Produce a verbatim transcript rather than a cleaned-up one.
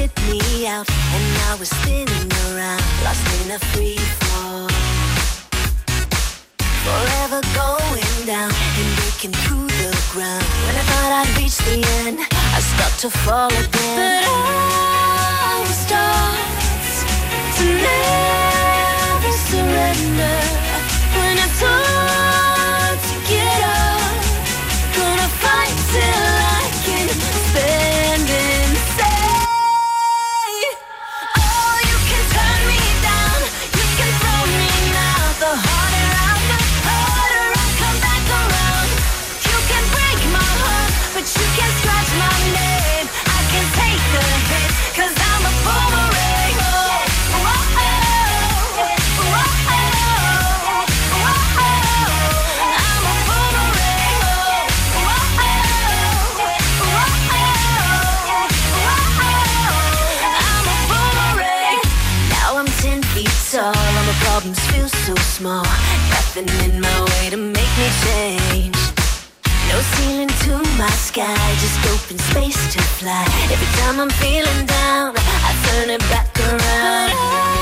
spit me out, and I was spinning around, lost in a free fall. Forever going down and breaking through the ground. When I thought I'd reach the end, I start to fall again. But I will start to never surrender. When it's hard to get up, gonna fight till I can stand and say, oh, you can turn me down, you can throw me now. The harder I look, harder I come back around. You can break my heart, but you can scratch my name. I can take the hit, cause I'm a boomerang. Oh, oh, oh, oh, oh, oh, oh, oh. I'm a boomerang. Oh, oh, oh, oh, oh, oh. I'm a boomerang. Now I'm ten feet tall, all my problems feel so small. Nothing in my way to make me change. No ceiling to my sky, just open space to fly. Every time I'm feeling down, I turn it back around.